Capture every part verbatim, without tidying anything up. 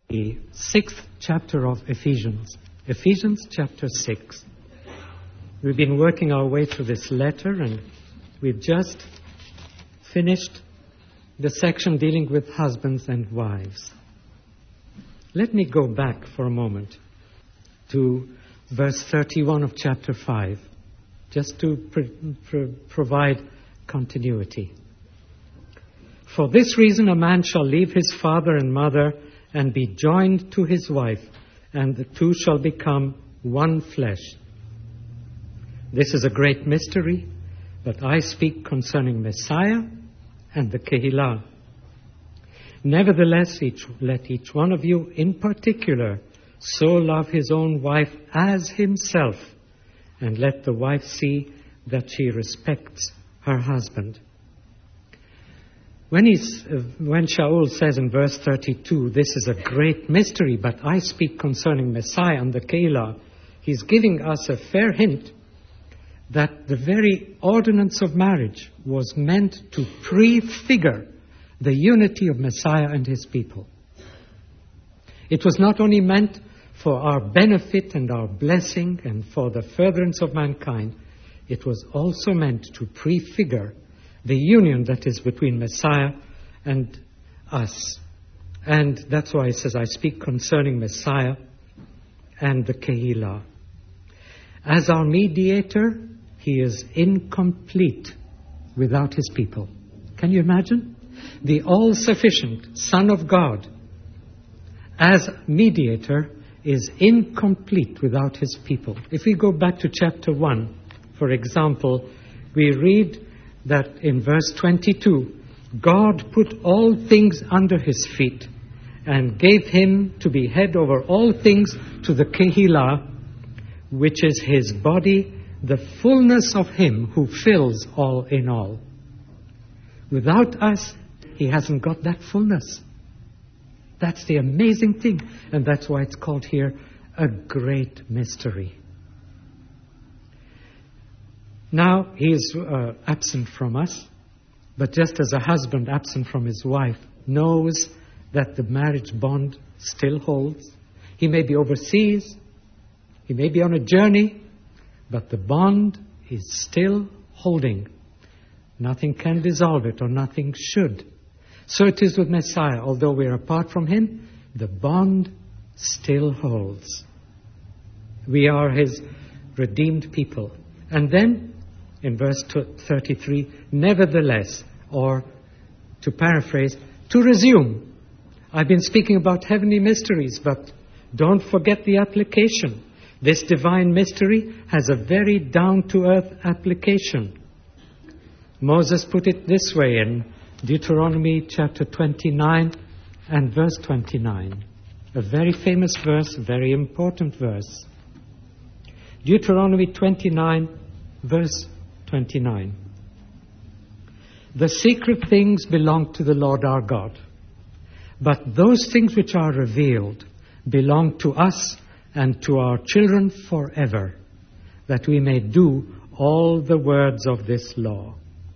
The sixth chapter of Ephesians, Ephesians chapter six. We've been working our way through this letter, and we've just finished the section dealing with husbands and wives. Let me go back for a moment to verse thirty-one of chapter five, just to pr- pr- provide continuity. For this reason a man shall leave his father and mother and be joined to his wife, and the two shall become one flesh. This is a great mystery, but I speak concerning Messiah and the Kehillah. Nevertheless, each, let each one of you in particular so love his own wife as himself, and let the wife see that she respects her husband. When, he's, uh, when Shaul says in verse thirty-two, this is a great mystery, but I speak concerning Messiah and the Kehillah, he's giving us a fair hint that the very ordinance of marriage was meant to prefigure the unity of Messiah and his people. It was not only meant for our benefit and our blessing and for the furtherance of mankind, it was also meant to prefigure the union that is between Messiah and us. And that's why it says, I speak concerning Messiah and the Kehillah. As our mediator, he is incomplete without his people. Can you imagine? The all-sufficient Son of God, as mediator, is incomplete without his people. If we go back to chapter one, for example, we read that in verse twenty-two, God put all things under his feet and gave him to be head over all things to the Kehillah, which is his body, the fullness of him who fills all in all. Without us, he hasn't got that fullness. That's the amazing thing, and that's why it's called here a great mystery. Now, he is uh, absent from us, but just as a husband absent from his wife knows that the marriage bond still holds, he may be overseas, he may be on a journey, but the bond is still holding. Nothing can dissolve it, or nothing should. So it is with Messiah. Although we are apart from him, the bond still holds. We are his redeemed people. And then, in verse thirty-three, nevertheless, or to paraphrase, to resume. I've been speaking about heavenly mysteries, but don't forget the application. This divine mystery has a very down-to-earth application. Moses put it this way in Deuteronomy chapter twenty-nine and verse twenty-nine. A very famous verse, very important verse. Deuteronomy twenty-nine, verse twenty-nine. The secret things belong to the Lord our God, but those things which are revealed belong to us and to our children forever, that we may do all the words of this law.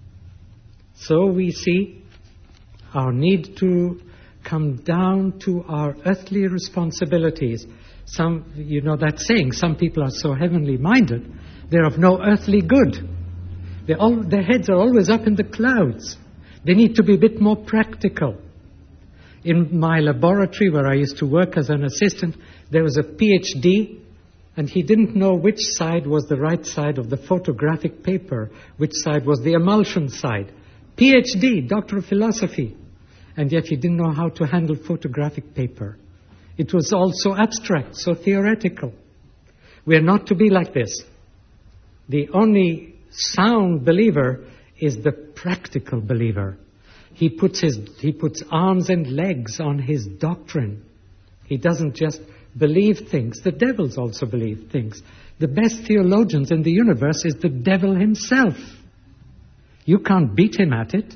So we see our need to come down to our earthly responsibilities. Some, you know that saying, some people are so heavenly minded, they're of no earthly good. They all, their heads are always up in the clouds. They need to be a bit more practical. In my laboratory where I used to work as an assistant, there was a P H D, and he didn't know which side was the right side of the photographic paper, which side was the emulsion side. P H D, Doctor of Philosophy, and yet he didn't know how to handle photographic paper. It was all so abstract, so theoretical. We are not to be like this. The only sound believer is the practical believer. He puts his he puts arms and legs on his doctrine. He doesn't just believe things. The devils also believe things. The best theologians in the universe is the devil himself. You can't beat him at it.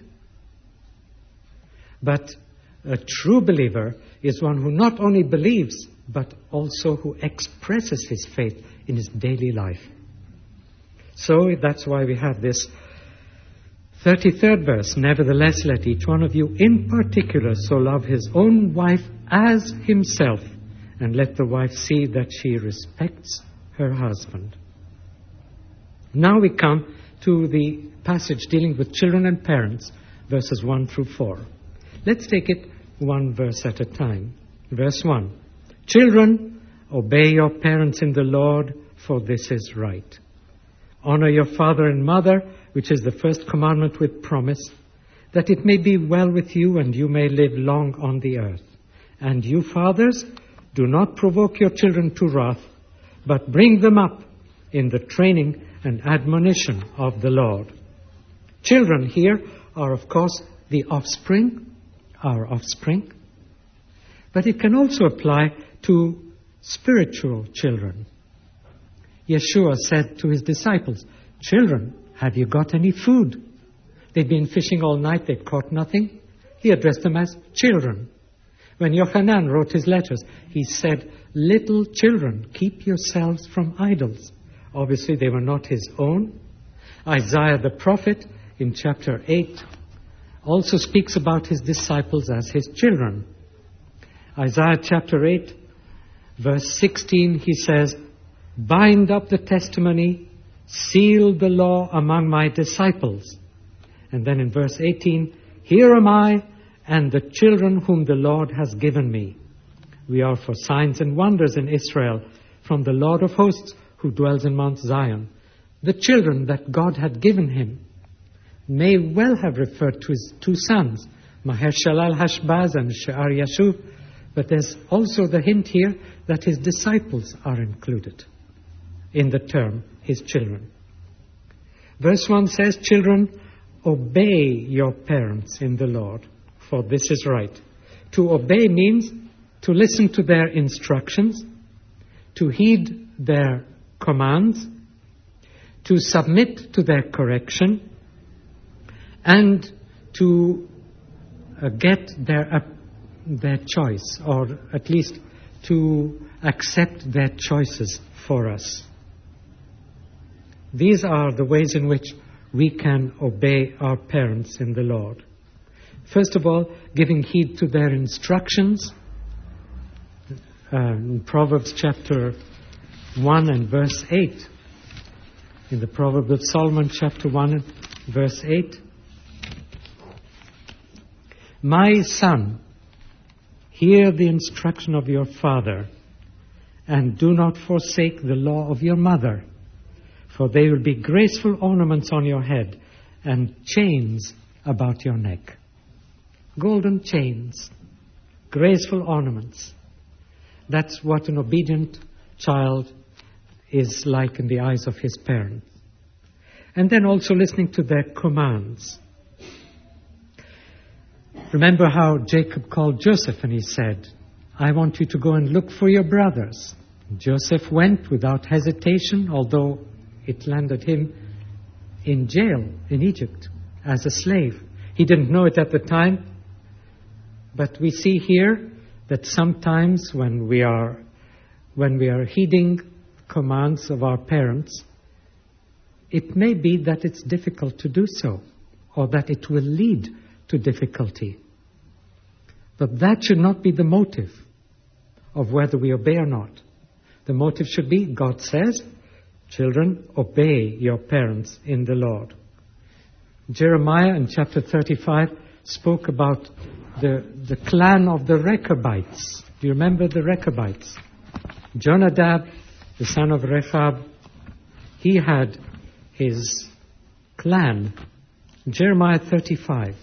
But a true believer is one who not only believes, but also who expresses his faith in his daily life. So that's why we have this thirty-third verse, nevertheless, let each one of you in particular so love his own wife as himself, and let the wife see that she respects her husband. Now we come to the passage dealing with children and parents, verses one through four. Let's take it one verse at a time. Verse one. Children, obey your parents in the Lord, for this is right. Honor your father and mother, which is the first commandment with promise, that it may be well with you and you may live long on the earth. And you fathers, do not provoke your children to wrath, but bring them up in the training and admonition of the Lord. Children here are, of course, the offspring, our offspring, but it can also apply to spiritual children. Yeshua said to his disciples, children, have you got any food? They'd been fishing all night, they'd caught nothing. He addressed them as children. When Yochanan wrote his letters, he said, little children, keep yourselves from idols. Obviously, they were not his own. Isaiah the prophet, in chapter eight, also speaks about his disciples as his children. Isaiah chapter eight, verse sixteen, he says, bind up the testimony, seal the law among my disciples. And then in verse eighteen, here am I and the children whom the Lord has given me. We are for signs and wonders in Israel from the Lord of hosts who dwells in Mount Zion. The children that God had given him may well have referred to his two sons, Maher-shalal-Hashbaz and She'ar-Yashub, but there's also the hint here that his disciples are included in the term, his children. Verse one says, children, obey your parents in the Lord, for this is right. To obey means to listen to their instructions, to heed their commands, to submit to their correction, and to uh, get their uh, their choice, or at least to accept their choices for us. These are the ways in which we can obey our parents in the Lord. First of all, giving heed to their instructions. Uh, in Proverbs chapter one and verse eight. In the Proverbs of Solomon chapter one and verse eight. My son, hear the instruction of your father, and do not forsake the law of your mother, for they will be graceful ornaments on your head and chains about your neck. Golden chains, graceful ornaments. That's what an obedient child is like in the eyes of his parents. And then also listening to their commands. Remember how Jacob called Joseph and he said, I want you to go and look for your brothers. Joseph went without hesitation, although it landed him in jail in Egypt as a slave. He didn't know it at the time, but we see here that sometimes when we are when we are heeding commands of our parents, it may be that it's difficult to do so, or that it will lead to difficulty. But that should not be the motive of whether we obey or not. The motive should be, God says, children, obey your parents in the Lord. Jeremiah in chapter thirty-five spoke about the, the clan of the Rechabites. Do you remember the Rechabites? Jonadab, the son of Rechab, he had his clan. Jeremiah thirty-five.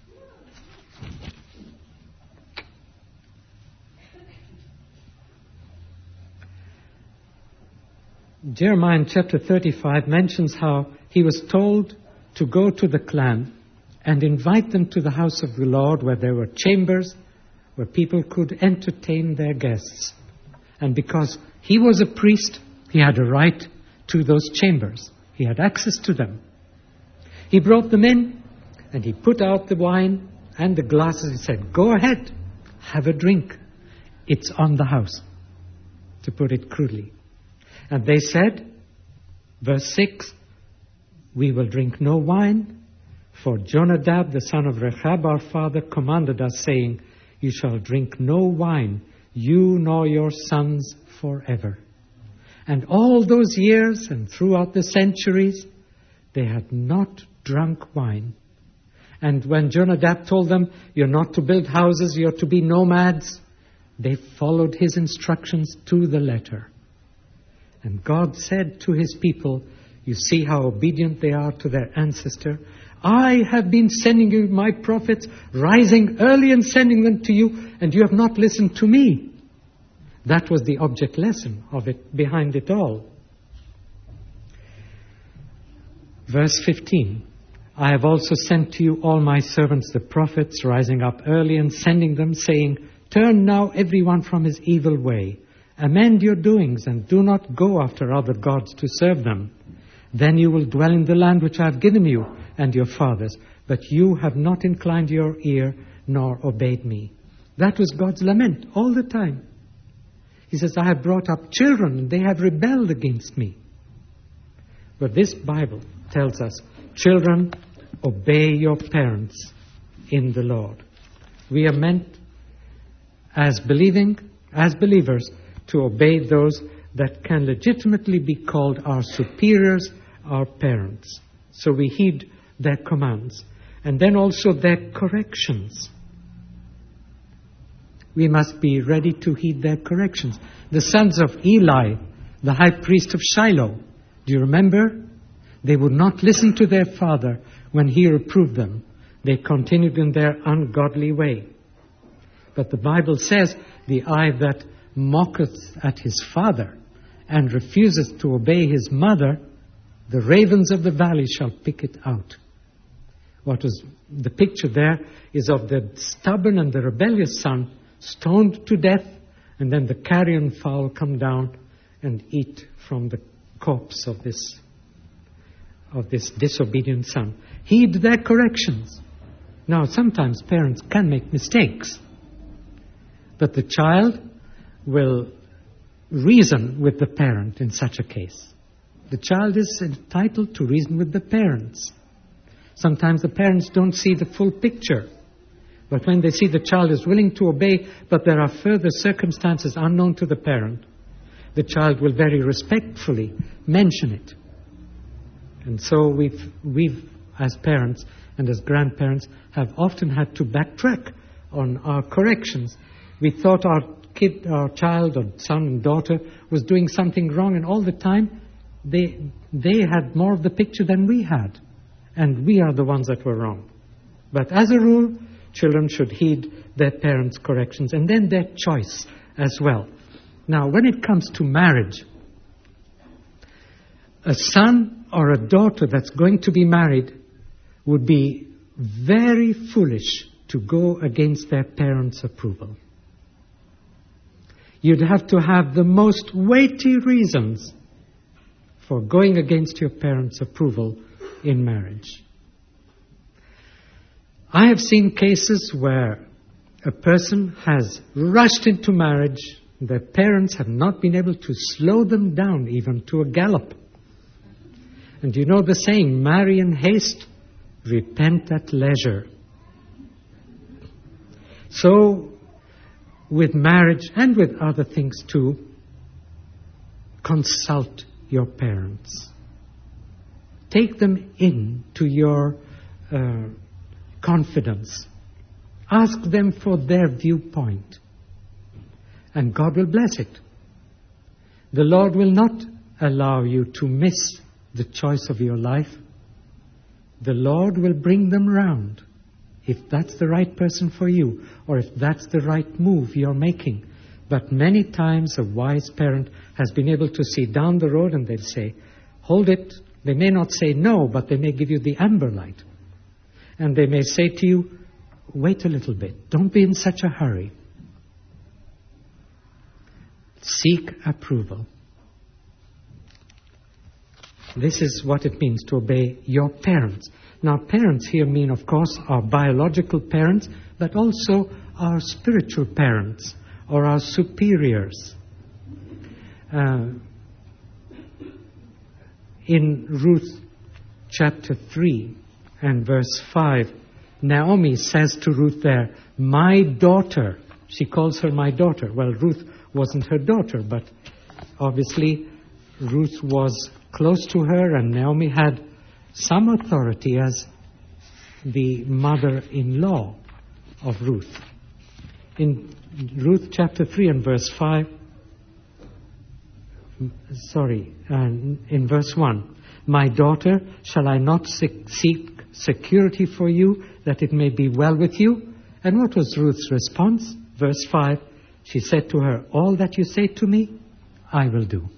Jeremiah in chapter thirty-five mentions how he was told to go to the clan and invite them to the house of the Lord, where there were chambers where people could entertain their guests. And because he was a priest, he had a right to those chambers. He had access to them. He brought them in and he put out the wine and the glasses. He said, go ahead, have a drink. It's on the house, to put it crudely. And they said, verse six, we will drink no wine, For Jonadab, the son of Rechab, our father, commanded us, saying, You shall drink no wine, you nor your sons forever. And all those years and throughout the centuries, they had not drunk wine. And when Jonadab told them, You're not to build houses, you're to be nomads, they followed his instructions to the letter. And God said to his people, You see how obedient they are to their ancestor. I have been sending you my prophets, rising early and sending them to you, and you have not listened to me. That was the object lesson of it, behind it all. Verse fifteen. I have also sent to you all my servants the prophets, rising up early and sending them, saying, Turn now everyone from his evil way. Amend your doings and do not go after other gods to serve them. Then you will dwell in the land which I have given you and your fathers, but you have not inclined your ear nor obeyed me. That was God's lament all the time. He says, I have brought up children and they have rebelled against me. But this Bible tells us, children, obey your parents in the Lord. We are meant as believing, as believers, to obey those that can legitimately be called our superiors, our parents. So we heed their commands. And then also their corrections. We must be ready to heed their corrections. The sons of Eli, the high priest of Shiloh, do you remember? They would not listen to their father when he reproved them. They continued in their ungodly way. But the Bible says, the eye that mocketh at his father and refuseth to obey his mother, the ravens of the valley shall pick it out. What was the picture there is of the stubborn and the rebellious son stoned to death, and then the carrion fowl come down and eat from the corpse of this of this disobedient son. Heed their corrections. Now, sometimes parents can make mistakes, but the child will reason with the parent in such a case. The child is entitled to reason with the parents. Sometimes the parents don't see the full picture. But when they see the child is willing to obey, but there are further circumstances unknown to the parent, the child will very respectfully mention it. And so we've, we've as parents and as grandparents, have often had to backtrack on our corrections. We thought our kid, our child or son and daughter was doing something wrong, and all the time they they had more of the picture than we had. And we are the ones that were wrong. But as a rule, children should heed their parents' corrections and then their choice as well. Now, when it comes to marriage, a son or a daughter that's going to be married would be very foolish to go against their parents' approval. You'd have to have the most weighty reasons for going against your parents' approval in marriage. I have seen cases where a person has rushed into marriage. Their parents have not been able to slow them down even to a gallop. And you know the saying, marry in haste, repent at leisure. So, with marriage and with other things too, consult your parents. Take them in to your uh, confidence. Ask them for their viewpoint. And God will bless it. The Lord will not allow you to miss the choice of your life. The Lord will bring them round if that's the right person for you, or if that's the right move you're making. But many times a wise parent has been able to see down the road, and they'll say, hold it. They may not say no, but they may give you the amber light. And they may say to you, wait a little bit. Don't be in such a hurry. Seek approval. This is what it means to obey your parents. Now, parents here mean, of course, our biological parents, but also our spiritual parents or our superiors. Uh, in Ruth chapter three, and verse five, Naomi says to Ruth there, my daughter. She calls her my daughter. Well, Ruth wasn't her daughter, but obviously Ruth was close to her, and Naomi had some authority as the mother-in-law of Ruth. In Ruth chapter three and verse five, sorry, uh, in verse one, my daughter, shall I not seek security for you, that it may be well with you? And what was Ruth's response? Verse five, she said to her, all that you say to me, I will do.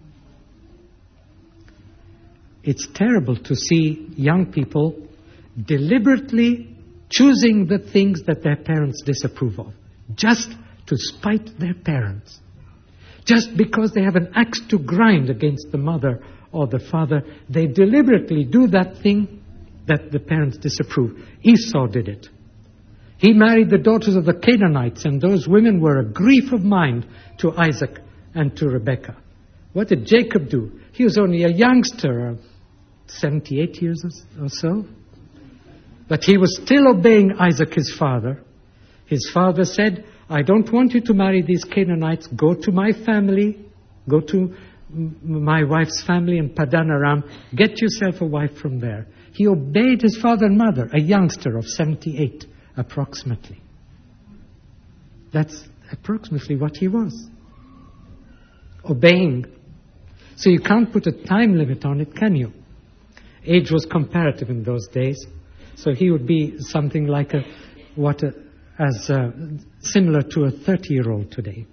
It's terrible to see young people deliberately choosing the things that their parents disapprove of, just to spite their parents. Just because they have an axe to grind against the mother or the father, they deliberately do that thing that the parents disapprove. Esau did it. He married the daughters of the Canaanites, and those women were a grief of mind to Isaac and to Rebekah. What did Jacob do? He was only a youngster, seventy-eight years or so. But he was still obeying Isaac, his father. His father said, I don't want you to marry these Canaanites. Go to my family. Go to my wife's family in Paddan Aram. Get yourself a wife from there. He obeyed his father and mother, a youngster of seventy-eight, approximately. That's approximately what he was. Obeying. So you can't put a time limit on it, can you? Age was comparative in those days. So he would be something like a, what a, as uh, similar to a thirty-year-old today.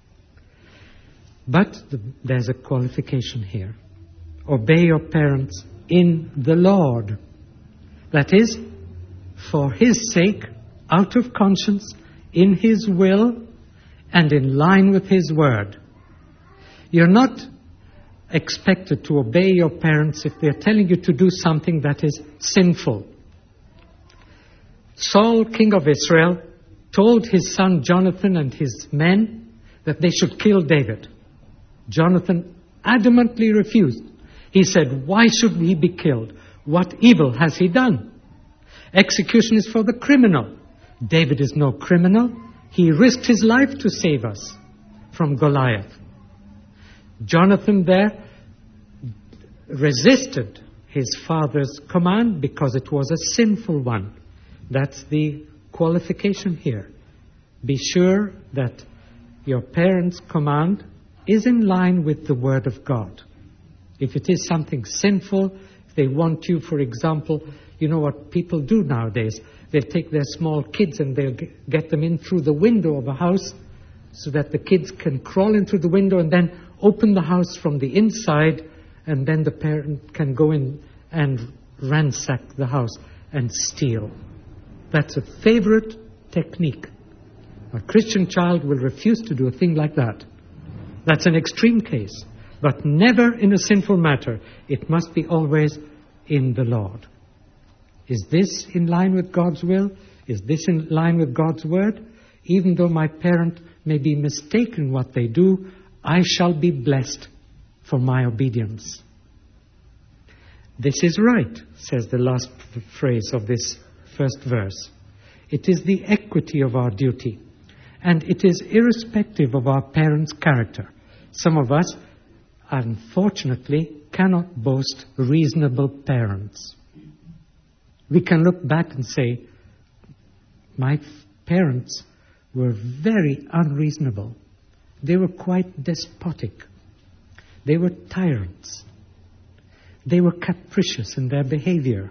But the, there's a qualification here. Obey your parents in the Lord. That is, for His sake, out of conscience, in His will, and in line with His word. You're not expected to obey your parents if they're telling you to do something that is sinful. Saul, king of Israel, told his son Jonathan and his men that they should kill David. Jonathan adamantly refused. He said, why should he be killed? What evil has he done? Execution is for the criminal. David is no criminal. He risked his life to save us from Goliath. Jonathan there resisted his father's command because it was a sinful one. That's the qualification here. Be sure that your parents' command is in line with the Word of God. If it is something sinful, if they want you, for example, you know what people do nowadays? They'll take their small kids and they'll get them in through the window of a house so that the kids can crawl in through the window and then open the house from the inside, and then the parent can go in and ransack the house and steal. That's a favorite technique. A Christian child will refuse to do a thing like that. That's an extreme case, but never in a sinful matter. It must be always in the Lord. Is this in line with God's will? Is this in line with God's word? Even though my parent may be mistaken what they do, I shall be blessed for my obedience. This is right, says the last phrase of this first verse. It is the equity of our duty, and it is irrespective of our parents' character. Some of us, unfortunately, cannot boast reasonable parents. We can look back and say, my parents were very unreasonable. They were quite despotic. They were tyrants. They were capricious in their behavior.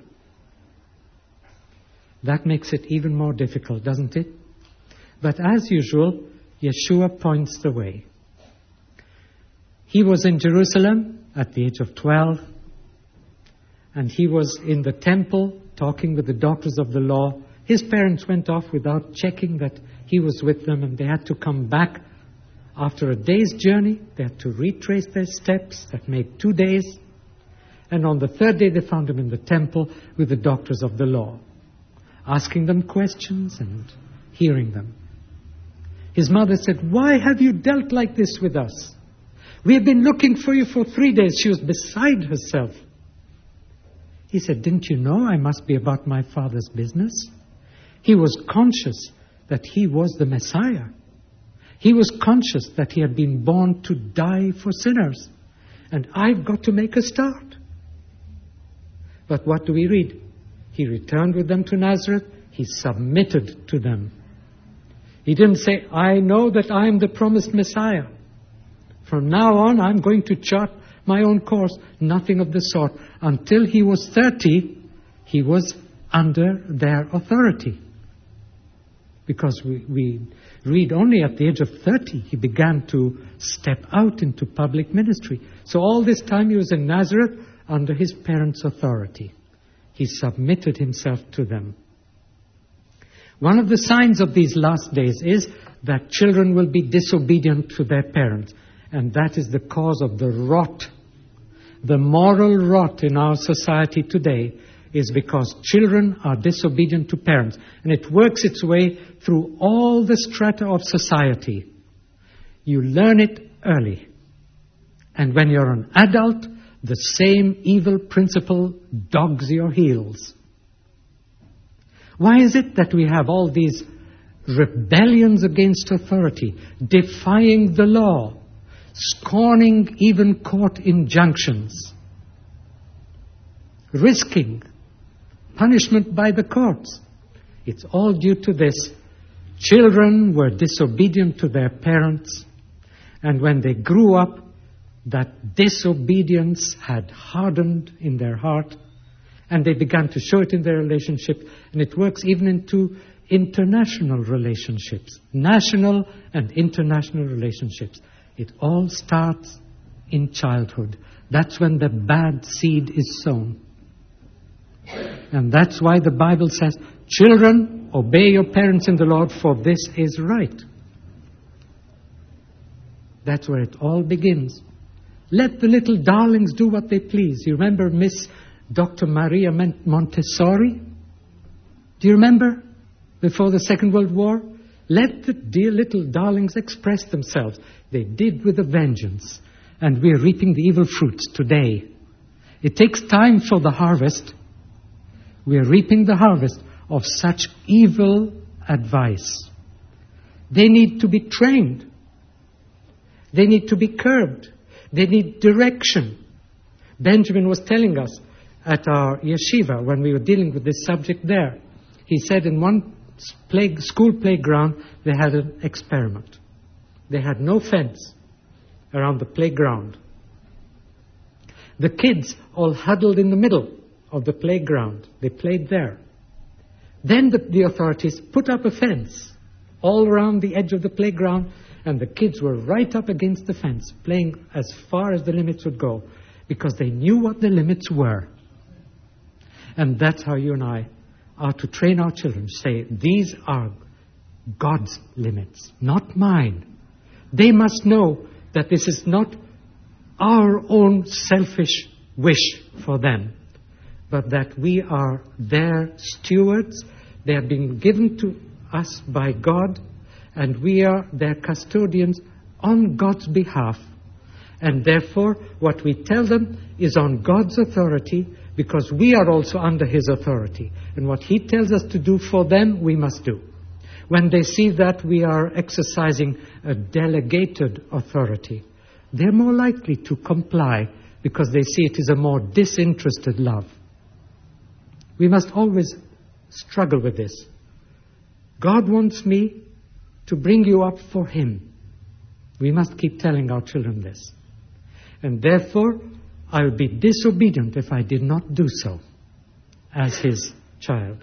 That makes it even more difficult, doesn't it? But as usual, Yeshua points the way. He was in Jerusalem at the age of twelve, and he was in the temple talking with the doctors of the law. His parents went off without checking that he was with them, and they had to come back after a day's journey. They had to retrace their steps. That made two days. And on the third day, they found him in the temple with the doctors of the law, asking them questions and hearing them. His mother said, why have you dealt like this with us? We have been looking for you for three days. She was beside herself. He said, didn't you know I must be about my Father's business? He was conscious that he was the Messiah. He was conscious that he had been born to die for sinners. And I've got to make a start. But what do we read? He returned with them to Nazareth. He submitted to them. He didn't say, I know that I am the promised Messiah. From now on, I'm going to chart my own course. Nothing of the sort. Until he was thirty, he was under their authority. Because we, we read only at the age of thirty, he began to step out into public ministry. So all this time he was in Nazareth under his parents' authority. He submitted himself to them. One of the signs of these last days is that children will be disobedient to their parents. And that is the cause of the rot. The moral rot in our society today is because children are disobedient to parents. And it works its way through all the strata of society. You learn it early. And when you're an adult, the same evil principle dogs your heels. Why is it that we have all these rebellions against authority, defying the law, scorning even court injunctions, risking punishment by the courts? It's all due to this. Children were disobedient to their parents, and when they grew up, that disobedience had hardened in their heart, and they began to show it in their relationship, and it works even into international relationships, national and international relationships. It all starts in childhood. That's when the bad seed is sown. And that's why the Bible says, children, obey your parents in the Lord, for this is right. That's where it all begins. Let the little darlings do what they please. You remember Miss Doctor Maria Montessori? Do you remember? Before the Second World War? Let the dear little darlings express themselves. They did with a vengeance. And we're reaping the evil fruits today. It takes time for the harvest. We're reaping the harvest of such evil advice. They need to be trained. They need to be curbed. They need direction. Benjamin was telling us at our yeshiva when we were dealing with this subject there. He said in one play, school playground they had an experiment. They had no fence around the playground. The kids all huddled in the middle of the playground. They played there. Then the, the authorities put up a fence all around the edge of the playground, and the kids were right up against the fence, playing as far as the limits would go, because they knew what the limits were. And that's how you and I are to train our children. Say, these are God's limits, not mine. They must know that this is not our own selfish wish for them, but that we are their stewards. They have been given to us by God, and we are their custodians on God's behalf. And therefore, what we tell them is on God's authority, because we are also under His authority. And what He tells us to do for them, we must do. When they see that we are exercising a delegated authority, they're more likely to comply, because they see it is a more disinterested love. We must always struggle with this. God wants me to bring you up for Him. We must keep telling our children this. And therefore, I would be disobedient if I did not do so as His child.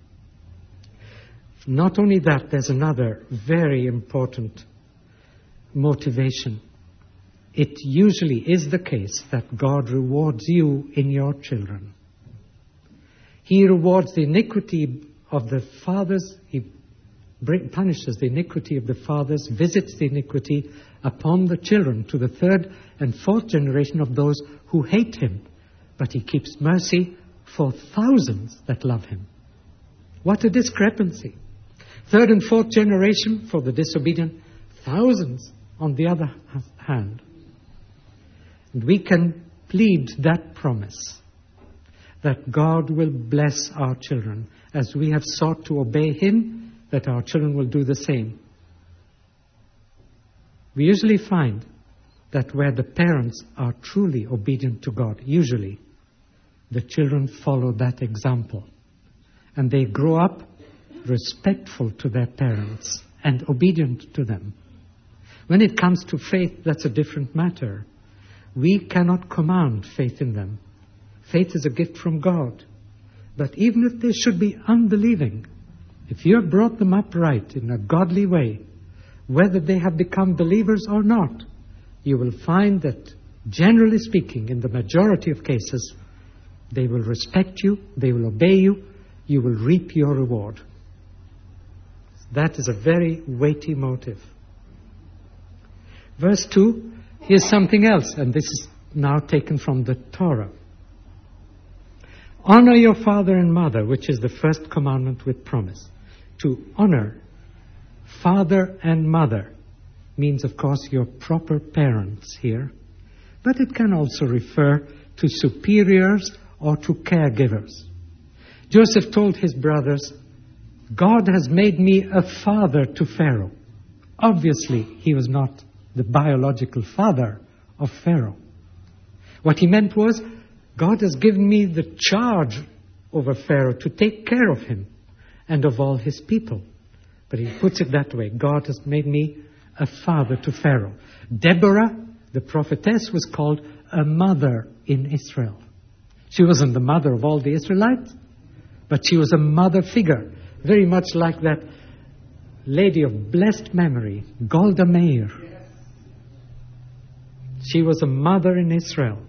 Not only that, there's another very important motivation. It usually is the case that God rewards you in your children. He rewards the iniquity of the fathers. He punishes the iniquity of the fathers, visits the iniquity upon the children to the third and fourth generation of those who hate Him. But He keeps mercy for thousands that love Him. What a discrepancy. Third and fourth generation for the disobedient, thousands on the other hand. And we can plead that promise. that God will bless our children. As we have sought to obey Him, that our children will do the same. We usually find that where the parents are truly obedient to God, usually the children follow that example. And they grow up respectful to their parents and obedient to them. When it comes to faith, that's a different matter. We cannot command faith in them. Faith is a gift from God. But even if they should be unbelieving, if you have brought them up right in a godly way, whether they have become believers or not, you will find that, generally speaking, in the majority of cases, they will respect you, they will obey you, you will reap your reward. That is a very weighty motive. Verse two, here's something else, and this is now taken from the Torah. Honor your father and mother, which is the first commandment with promise. To honor father and mother means, of course, your proper parents here, but it can also refer to superiors or to caregivers. Joseph told his brothers, God has made me a father to Pharaoh. Obviously, he was not the biological father of Pharaoh. What he meant was, God has given me the charge over Pharaoh to take care of him and of all his people. But he puts it that way. God has made me a father to Pharaoh. Deborah, the prophetess, was called a mother in Israel. She wasn't the mother of all the Israelites, but she was a mother figure, very much like that lady of blessed memory, Golda Meir. She was a mother in Israel.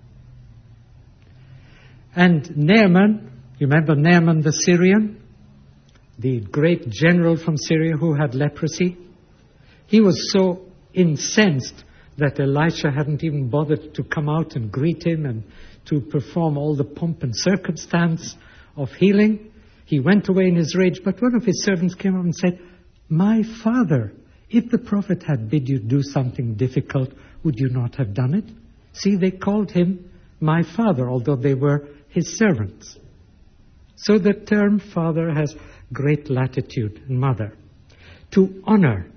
And Naaman, you remember Naaman the Syrian, the great general from Syria who had leprosy? He was so incensed that Elisha hadn't even bothered to come out and greet him and to perform all the pomp and circumstance of healing. He went away in his rage, but one of his servants came up and said, my father, if the prophet had bid you do something difficult, would you not have done it? See, they called him my father, although they were his servants. So the term father has great latitude, and mother. To honor.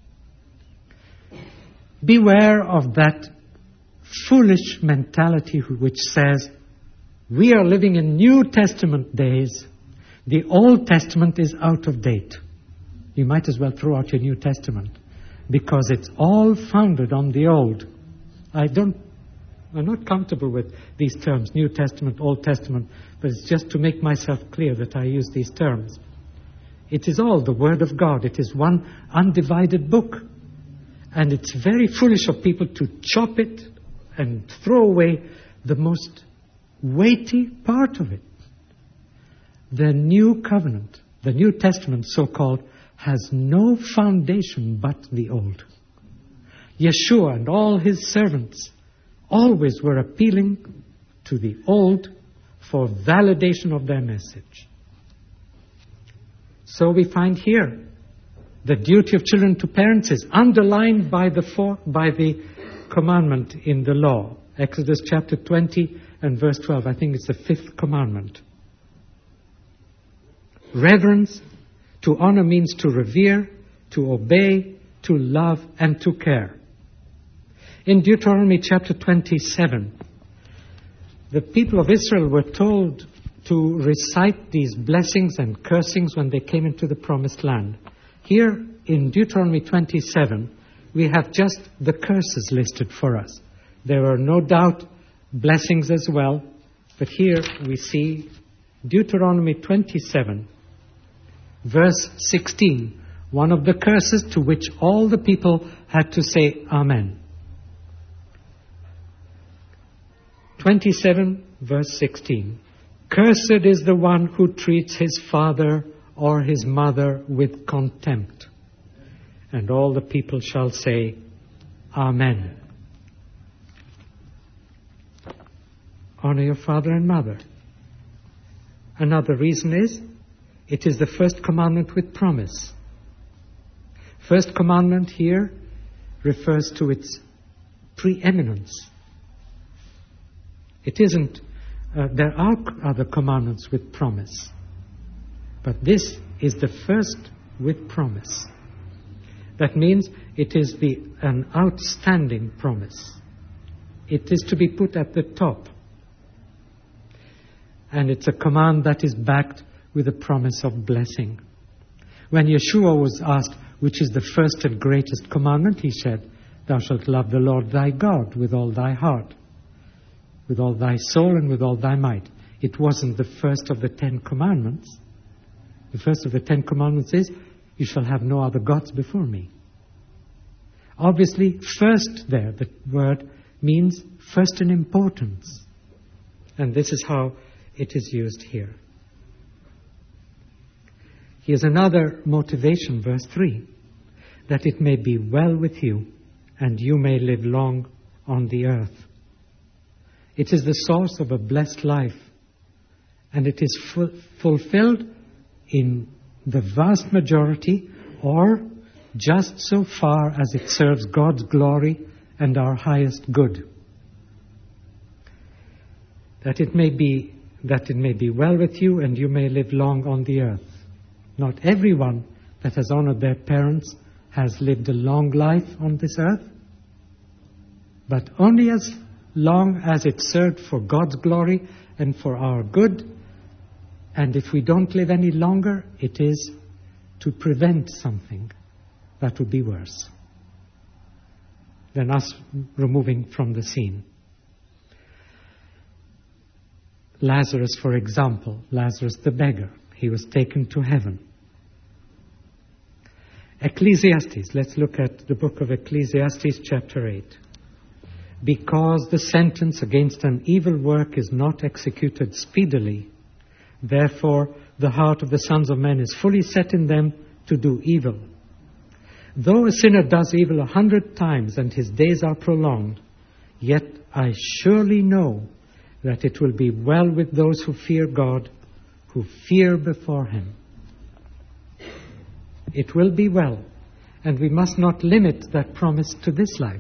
Beware of that foolish mentality which says, we are living in New Testament days. The Old Testament is out of date. You might as well throw out your New Testament, because it's all founded on the Old. I don't, I'm not comfortable with these terms, New Testament, Old Testament, but it's just to make myself clear that I use these terms. It is all the Word of God. It is one undivided book. And it's very foolish of people to chop it and throw away the most weighty part of it. The New Covenant, the New Testament so-called, has no foundation but the Old. Yeshua and all his servants always were appealing to the Old for validation of their message. So we find here the duty of children to parents is underlined by the four, by the commandment in the law. Exodus chapter twenty and verse twelve. I think it's the fifth commandment. Reverence, to honor means to revere, to obey, to love, and to care. In Deuteronomy chapter twenty-seven, the people of Israel were told to recite these blessings and cursings when they came into the promised land. Here in Deuteronomy twenty-seven, we have just the curses listed for us. There are no doubt blessings as well, but here we see Deuteronomy twenty-seven, verse sixteen, one of the curses to which all the people had to say Amen. twenty-seven, verse sixteen. Cursed is the one who treats his father or his mother with contempt. And all the people shall say, Amen. Honor your father and mother. Another reason is, it is the first commandment with promise. First commandment here refers to its preeminence. It isn't uh, there are other commandments with promise. But this is the first with promise. That means it is the, an outstanding promise. It is to be put at the top. And it's a command that is backed with a promise of blessing. When Yeshua was asked, which is the first and greatest commandment, he said, "Thou shalt love the Lord thy God with all thy heart, with all thy soul, and with all thy might." It wasn't the first of the Ten Commandments. The first of the Ten Commandments is, "You shall have no other gods before me." Obviously, first there, the word means first in importance. And this is how it is used here. Here's another motivation, verse three. "That it may be well with you, and you may live long on the earth." It is the source of a blessed life, and it is fu- fulfilled in the vast majority, or just so far as it serves God's glory and our highest good. That it may be that it may be well with you, and you may live long on the earth. Not everyone that has honored their parents has lived a long life on this earth, but only as long as it served for God's glory and for our good. And if we don't live any longer, it is to prevent something that would be worse than us removing from the scene. Lazarus, for example, Lazarus the beggar, he was taken to heaven. Ecclesiastes, let's look at the book of Ecclesiastes, chapter eight. "Because the sentence against an evil work is not executed speedily, therefore the heart of the sons of men is fully set in them to do evil. Though a sinner does evil a hundred times and his days are prolonged, yet I surely know that it will be well with those who fear God, who fear before Him." It will be well, and we must not limit that promise to this life.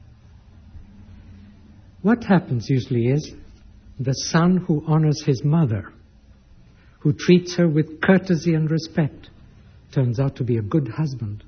What happens usually is the son who honors his mother, who treats her with courtesy and respect, turns out to be a good husband.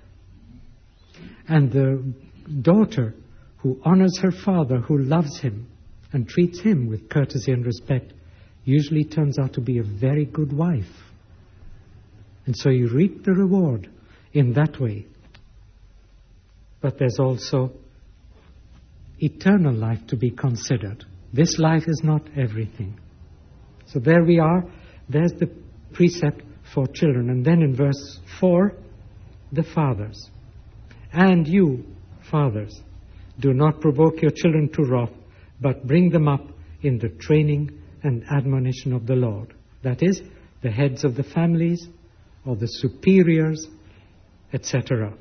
And the daughter who honors her father, who loves him and treats him with courtesy and respect, usually turns out to be a very good wife. And so you reap the reward in that way. But there's also eternal life to be considered. This life is not everything. So there we are. There's the precept for children. And then in verse four, the fathers. "And you, fathers, do not provoke your children to wrath, but bring them up in the training and admonition of the Lord." That is, the heads of the families, or the superiors, et cetera.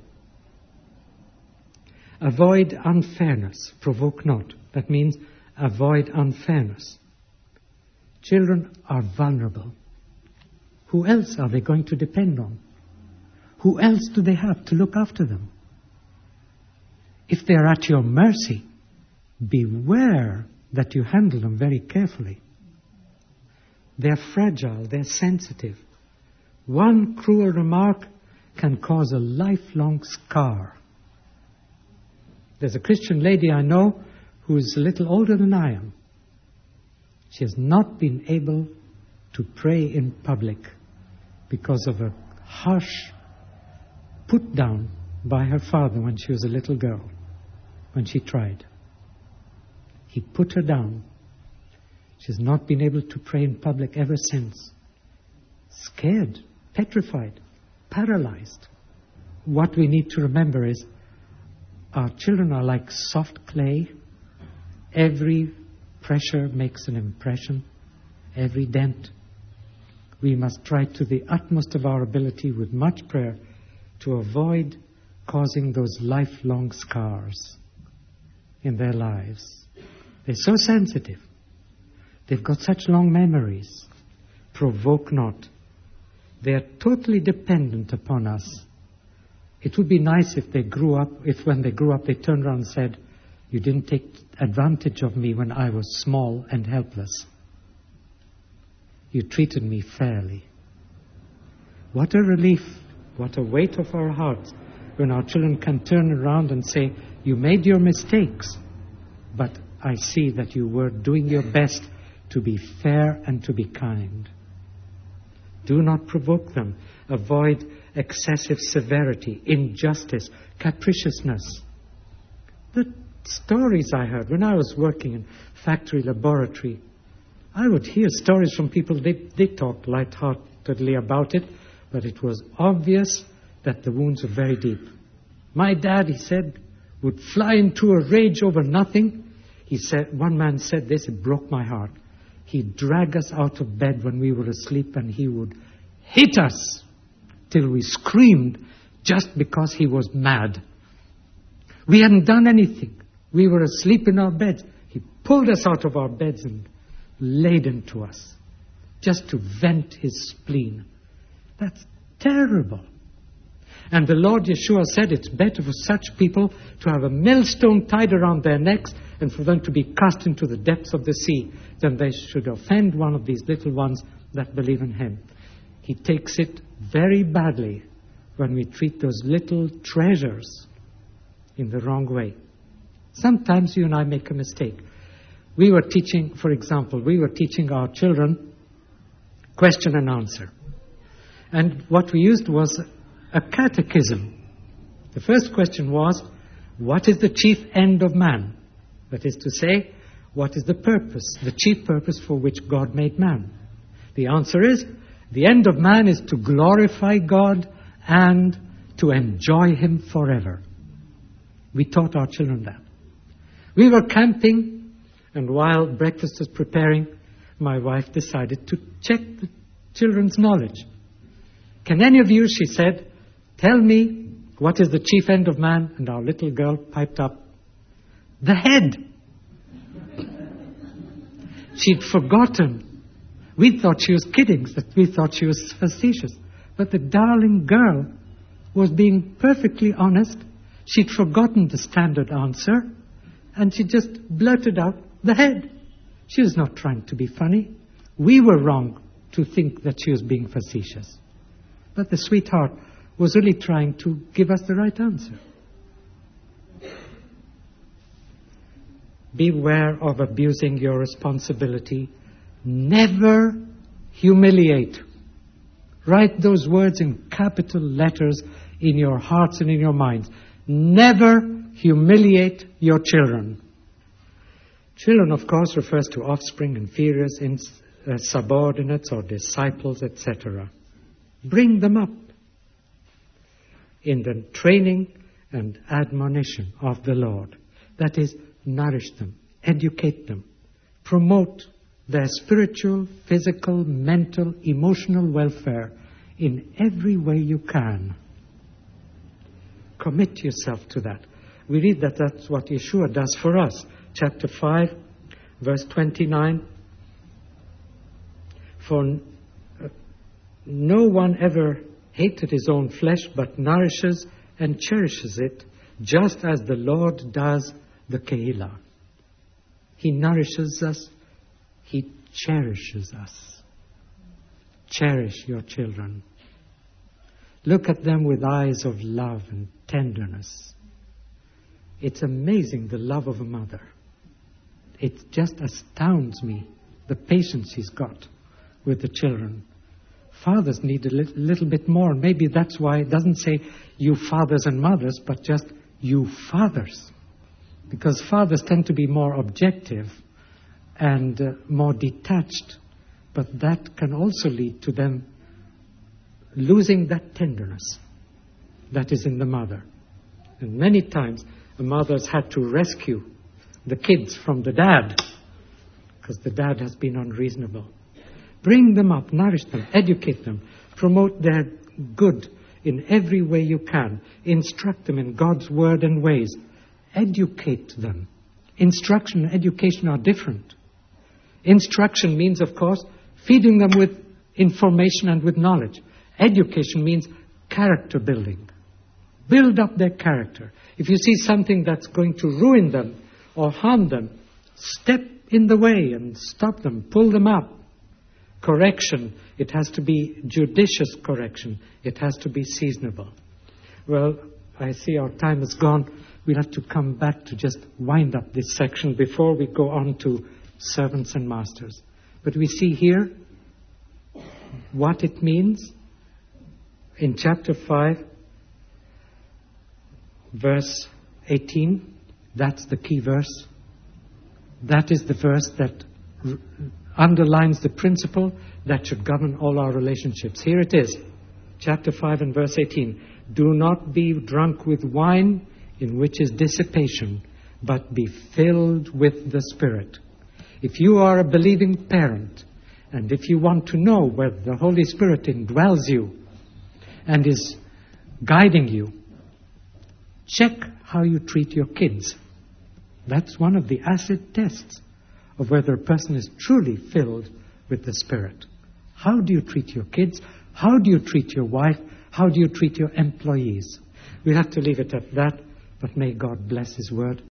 "Avoid unfairness, provoke not." That means avoid unfairness. Children are vulnerable. Who else are they going to depend on? Who else do they have to look after them? If they are at your mercy, beware that you handle them very carefully. They're fragile, they're sensitive. One cruel remark can cause a lifelong scar. There's a Christian lady I know who is a little older than I am. She has not been able to pray in public because of a harsh put down by her father when she was a little girl, when she tried. He put her down. She's not been able to pray in public ever since. Scared, petrified, paralyzed. What we need to remember is our children are like soft clay. Every pressure makes an impression, every dent. We must try to the utmost of our ability with much prayer to avoid causing those lifelong scars in their lives. They're so sensitive. They've got such long memories. Provoke not. They are totally dependent upon us. It would be nice if they grew up, if when they grew up they turned around and said, "You didn't take advantage of me when I was small and helpless." you treated me fairly. What a relief, what a weight off our hearts when our children can turn around and say, you made your mistakes, but I see that you were doing your best to be fair and to be kind. Do not provoke them. Avoid excessive severity, injustice, capriciousness. The stories I heard when I was working in factory laboratory, I would hear stories from people, they, they talked lightheartedly about it, but it was obvious that the wounds were very deep. My dad, he said, would fly into a rage over nothing. He said, one man said this, it broke my heart. He'd drag us out of bed when we were asleep and he would hit us till we screamed just because he was mad. We hadn't done anything. We were asleep in our beds. He pulled us out of our beds and laid into us just to vent his spleen. That's terrible. And the Lord Yeshua said it's better for such people to have a millstone tied around their necks and for them to be cast into the depths of the sea than they should offend one of these little ones that believe in him. He takes it very badly when we treat those little treasures in the wrong way. Sometimes you and I make a mistake. We were teaching, for example, we were teaching our children question and answer. And what we used was a catechism. The first question was, what is the chief end of man? That is to say, what is the purpose, the chief purpose for which God made man? The answer is, the end of man is to glorify God and to enjoy him forever. We taught our children that. We were camping, and while breakfast was preparing, my wife decided to check the children's knowledge. Can any of you, she said, tell me what is the chief end of man? And our little girl piped up, the head. She'd forgotten. We thought she was kidding, that we thought she was facetious. But the darling girl was being perfectly honest. She'd forgotten the standard answer, and she just blurted out, the head. She was not trying to be funny. We were wrong to think that she was being facetious. But the sweetheart was really trying to give us the right answer. Beware of abusing your responsibility. Never humiliate. Write those words in capital letters in your hearts and in your minds. Never humiliate your children. Children, of course, refers to offspring, inferiors, in, uh, subordinates or disciples, et cetera. Bring them up in the training and admonition of the Lord. That is, nourish them, educate them, promote their spiritual, physical, mental, emotional welfare in every way you can. Commit yourself to that. We read that that's what Yeshua does for us. Chapter five, verse twenty-nine. For uh, no one ever hated his own flesh, but nourishes and cherishes it, just as the Lord does the Keilah. He nourishes us. He cherishes us. Cherish your children. Look at them with eyes of love and tenderness. It's amazing, the love of a mother. It just astounds me, the patience she's got with the children. Fathers need a li- little bit more. Maybe that's why it doesn't say you fathers and mothers, but just you fathers. Because fathers tend to be more objective and uh, more detached. But that can also lead to them losing that tenderness that is in the mother. And many times, the mothers had to rescue the kids from the dad because the dad has been unreasonable. Bring them up, nourish them, educate them, promote their good in every way you can. Instruct them in God's word and ways. Educate them. Instruction and education are different. Instruction means, of course, feeding them with information and with knowledge. Education means character building. Build up their character. If you see something that's going to ruin them or harm them, step in the way and stop them, pull them up. correction, it has to be judicious correction. It has to be seasonable. Well, I see our time is gone. We'll have to come back to just wind up this section before we go on to servants and masters. But we see here what it means in chapter five, verse eighteen. That's the key verse. That is the verse that r- underlines the principle that should govern all our relationships. Here it is, chapter five and verse eighteen. Do not be drunk with wine, in which is dissipation, but be filled with the Spirit. If you are a believing parent, and if you want to know whether the Holy Spirit indwells you and is guiding you, check how you treat your kids. That's one of the acid tests of whether a person is truly filled with the Spirit. How do you treat your kids? How do you treat your wife? How do you treat your employees? We'll have to leave it at that, but may God bless His word.